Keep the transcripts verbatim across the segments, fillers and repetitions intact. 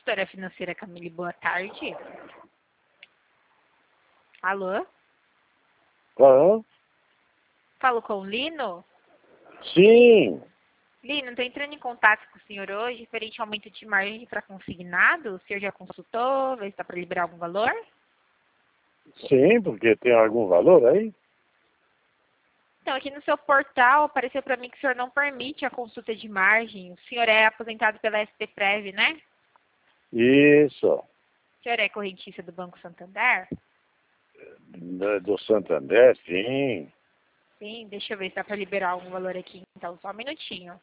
consultora financeira Camille, boa tarde. Alô? Aham. Falo com o Lino? Sim, Lino, estou entrando em contato com o senhor hoje, referente ao aumento de margem para consignado. O senhor já consultou, vê se está para liberar algum valor? sim, porque tem algum valor aí? Então, aqui no seu portal apareceu para mim que o senhor não permite a consulta de margem. O senhor é aposentado pela S P Prev, né? Isso, O senhor é correntista do Banco Santander? da- do Santander, sim. Sim, deixa eu ver se dá para liberar algum valor aqui. Então, só um minutinho.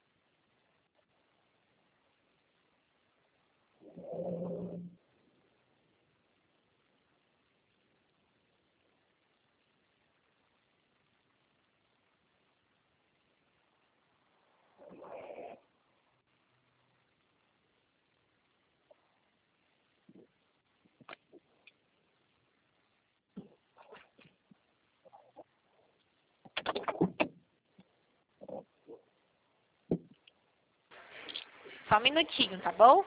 Só um minutinho, tá bom?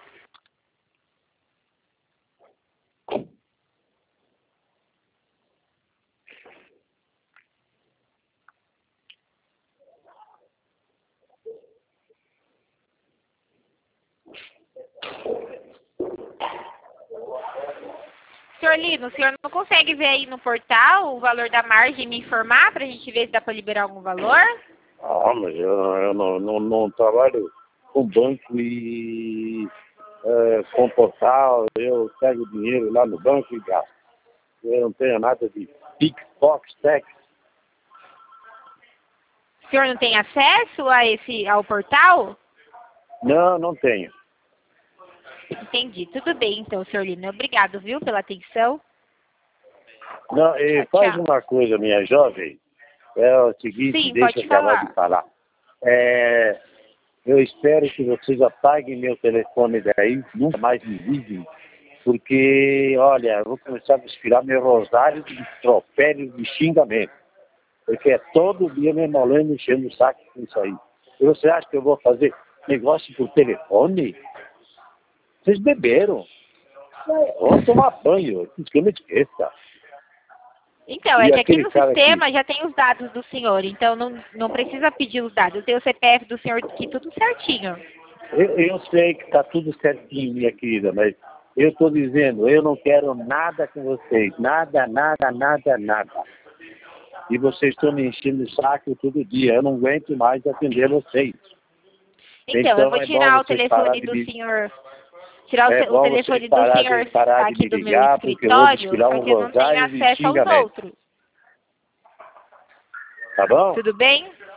Senhor Lino, o senhor não consegue ver aí no portal o valor da margem e me informar para a gente ver se dá para liberar algum valor? Ah, mas eu, eu não, não, não trabalho com banco e é, com portal. Eu pego dinheiro lá no banco e gasto. Eu não tenho nada de Pickbox Tax. O senhor não tem acesso a esse, ao portal? Não, não tenho. Entendi. Tudo bem, então, senhor Lino. Obrigado, viu, pela atenção. Não, e Tchau, faz tchau. uma coisa, minha jovem. É o seguinte, Sim, deixa eu pode acabar falar. de falar. É, eu espero que vocês apaguem meu telefone daí, nunca mais me liguem, porque, olha, eu vou começar a respirar meu rosário de tropélios de xingamento, porque é todo dia me molando, enchendo o saco com isso aí. E você acha que eu vou fazer negócio por telefone? Vocês beberam. Vamos tomar banho, que eu me esqueça. Então, é E que aqui aquele no cara aqui, sistema já tem os dados do senhor, então não, não precisa pedir os dados. Eu tenho o C P F do senhor aqui, tudo certinho. eu, eu sei que está tudo certinho, minha querida, mas eu estou dizendo, eu não quero nada com vocês, nada, nada, nada, nada. E vocês estão me enchendo o saco todo dia, eu não aguento mais atender vocês. Então, eu vou Então é bom tirar o vocês parar telefone de do me, senhor, tirar o, é te- o bom vocês telefone do parar de, senhor parar de aqui me do meu ligar, porque eu vou escritório, desfilar um porque eu não tenho rosário de acesso aos xingamento. outros. Tá bom? Tudo bem?